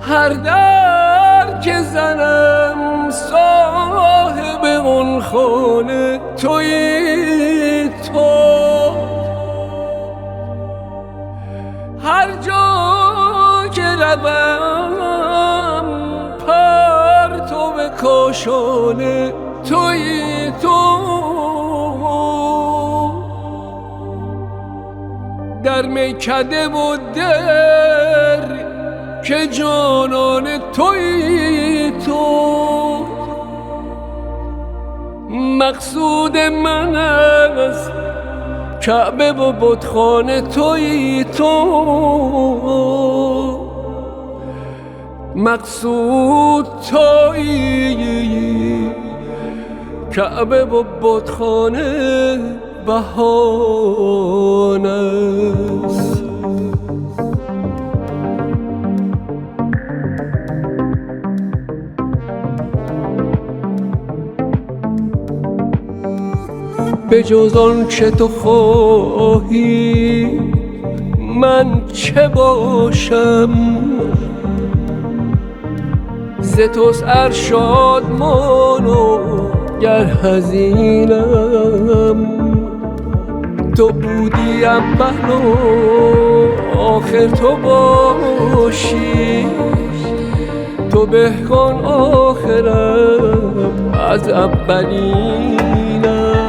هر در که زنم صاحب اون خانه تویی تو. هر جا که روم پرتو کاشانه تویی تو. در میکده و در که جانان تویی تو. مقصود من از کعبه و بتخانه تویی تو. مقصود تویی، کعبه و بتخانه بهانه است. به جز آن که تو خواهی من چه باشم؟ ز توست ارشادمان و گر حزینم. تو بودی اول و آخر تو باشی. تو به کن آخرم از اولینم.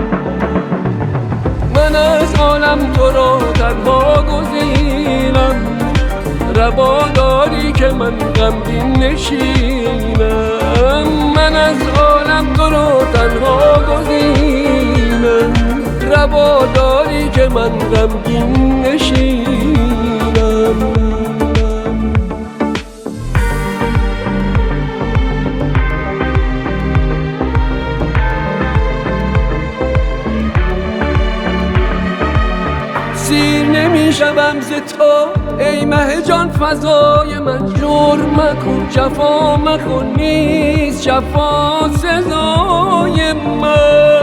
من از عالم تو را تنها گزینم. روا داری که من غمگین نشینم. من از عالم تو را تنها گزینم. روا داری که من غمگین نشینم. سیر نمیشوم ز تو ای مه جان فضای من. جرم مکن جفا مکن نیست جفا سزای من.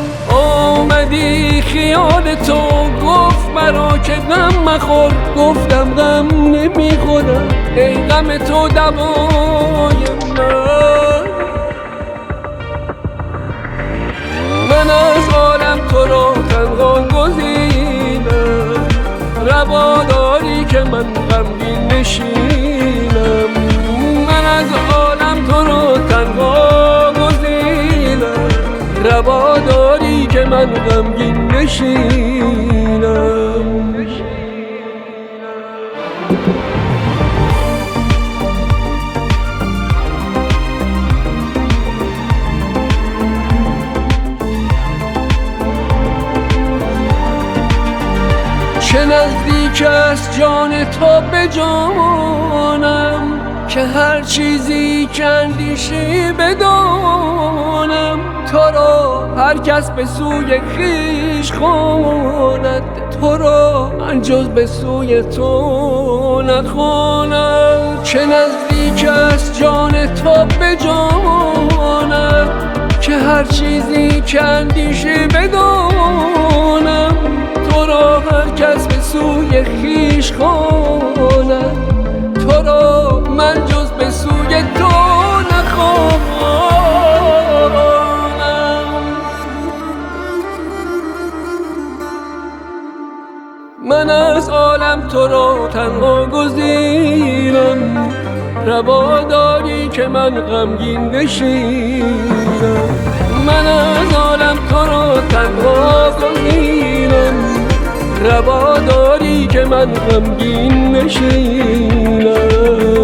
آمدی خیال تو گفت مرا که غم مخور. گفتم غم نمیخورم ای غم تو دوای من. من از عالم تو را تنها گزینم. روا داری که من غمگین نشینم. من از عالم تو را تنها گزینم. روا داری که من غمگین نشینم. چه نزدیک است جان تو به جانم که هر چیزی که اندیشی بدانم. تو را هر کس به سوی خویش خواند. تو را من جز به سوی تو نخوانم. چه نزدیک است جان تو به جانم که هر چیزی که اندیشی بدانم. تو را هر کس به سوی خویش خواند. تو را من جز به سوی تو نخوانم. من از عالم تو را تنها گزینم. روا داری که من غمگین نشینم. من از عالم تو را تنها گزینم. روا داری که من غمگین نشینم.